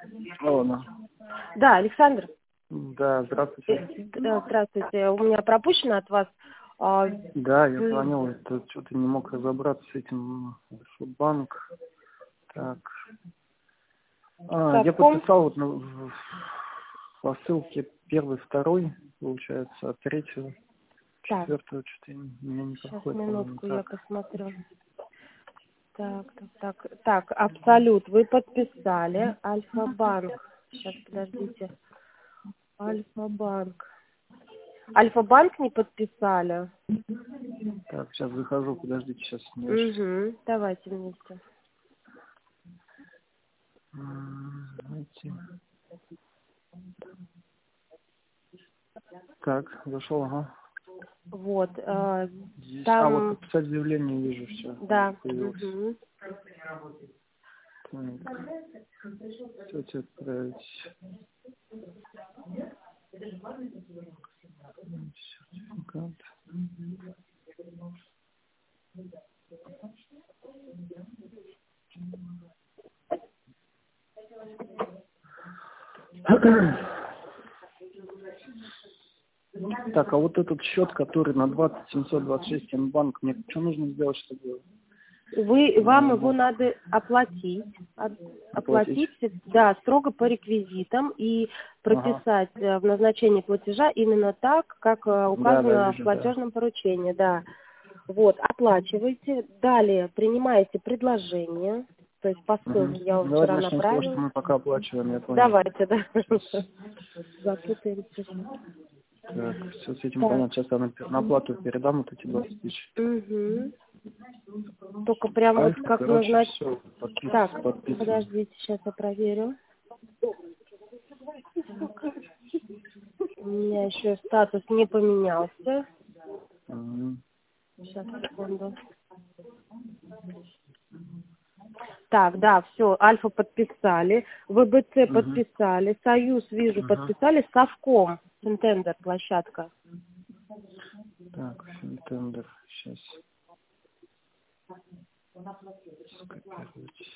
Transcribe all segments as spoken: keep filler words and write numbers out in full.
Алло, да. Да, Александр. Да, здравствуйте. Да, здравствуйте. У меня пропущено от вас. а, Да, я вы- звонил, это что-то не мог разобраться с этим банк. Так. А, я Совком? подписал вот на- в- по ссылке первый, второй, получается, а третьего, Так, четвертого что-то у меня не сейчас проходит, по-моему, минутку, я так. посмотрю. Так, так, так. Так, Абсолют, вы подписали. Альфа-банк. Сейчас, подождите. Альфа-банк. Альфа-банк не подписали? Так, сейчас захожу, подождите, сейчас. Угу. Давайте вместе. Давайте. Так, зашел, ага. Вот. а, Здесь, а, вот Там, подписать заявление вижу, все. да. Появилось. Угу. Так. Кстати, отправить. Сертификат. Так, а вот этот счет, который на двадцать семьсот двадцать шесть М-банк, мне что нужно сделать, чтобы Вы, вам его его надо оплатить, от- оплатить? оплатить, да, строго по реквизитам и Ага. прописать э, в назначении платежа именно так, как э, Да, да, указано в вижу, да. платежном поручении, да. Вот, оплачиваете, далее принимаете предложение, то есть по Угу. ссылке я вам Давайте вчера начнем с того, что направила. мы пока оплачиваем, я понял. Давайте, да, Сейчас. запутаемся. Так, все с этим Так, понятно. Сейчас я на, на оплату передам вот эти двадцать тысяч. угу. Только прям вот Альфа, как короче, назначить. все, подпис, Так, подписан. подождите, сейчас я проверю. У меня еще статус не поменялся. Мгм. Сейчас, секунду. Так, да, все, Альфа подписали, ВБЦ Мгм. подписали, Союз, вижу, Мгм. подписали, Совком, Синтендер, площадка. Так, Финтендер, сейчас скопировать.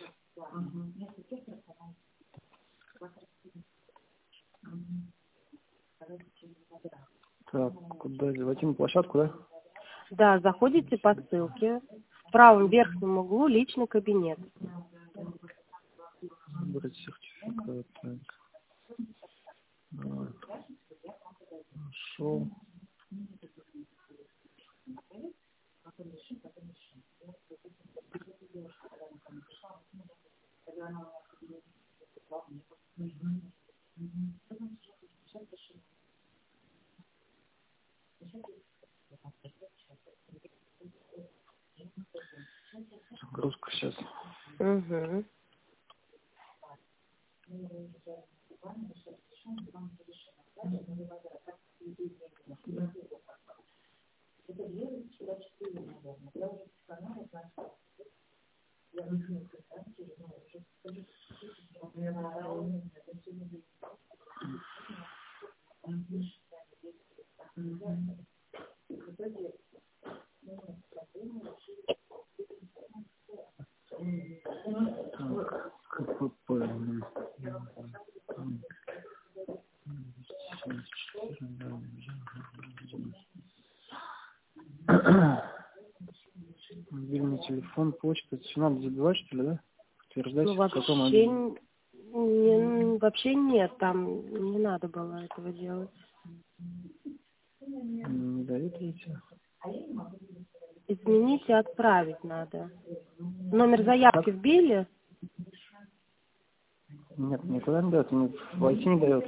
Так, куда зайти на площадку, да? Да, заходите по ссылке, в правом верхнем углу личный кабинет. Выбрать сертификат, так. Вот. Нашел. Загрузка сейчас. Угу. Так, КПП. м, м, Мобильный телефон, почта. Это все надо забивать, что ли, да? Утверждать, Ну, в каком вообще, отделе? н- не, вообще нет, там не надо было этого делать. Не дает выйти. Изменить и отправить надо. Номер заявки Как? вбили? Нет, никуда не дает. Мне войти не дает.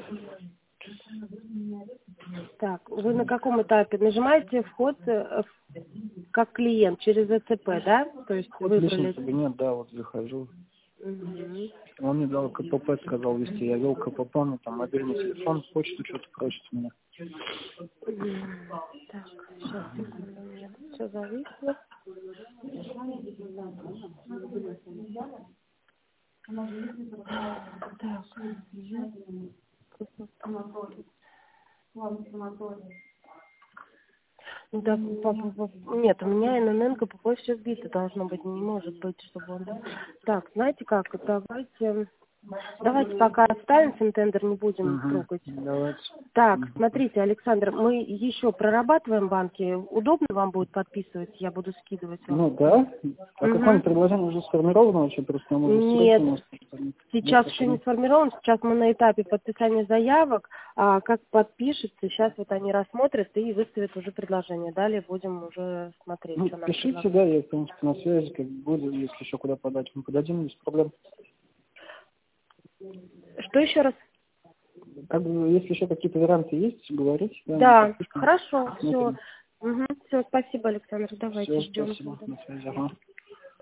Так, вы на каком этапе? Нажимаете вход э, в- как клиент через ЭЦП, да? То есть Вход в личный выбрали. кабинет, да, вот захожу. Мгм. Он мне дал КПП, сказал вести. Я вел КПП, ну там мобильный телефон, почту что-то просит меня. М, Так, сейчас, секунду, у меня тут все зависло. Так, ну да, по- по- по- нет, у меня ННН, КПП все сбито должно быть, не может быть, чтобы он... Так, знаете как, давайте... Давайте пока оставим Синтендер, не будем Угу. трогать. Давайте. Так, смотрите, Александр, мы еще прорабатываем банки. Удобно вам будет подписывать? Я буду скидывать вам. Ну да. А Угу. какое предложение уже сформировано вообще? Просто нам уже Нет, срочно. сейчас Нет, еще не сформирован. Сейчас мы на этапе подписания заявок. А как подпишется, сейчас вот они рассмотрят и выставят уже предложение. Далее будем уже смотреть, ну, что нам пишите, предлагают. да, я, в принципе, на связи, как будет, если еще куда подать, мы подадим, без проблем. Что еще раз? Как бы, если еще какие-то варианты есть, говорите. Да, Да, подпишем, хорошо, все. посмотрим. Угу, все, спасибо, Александр. Давайте Все, ждем. спасибо, на связи. Ага.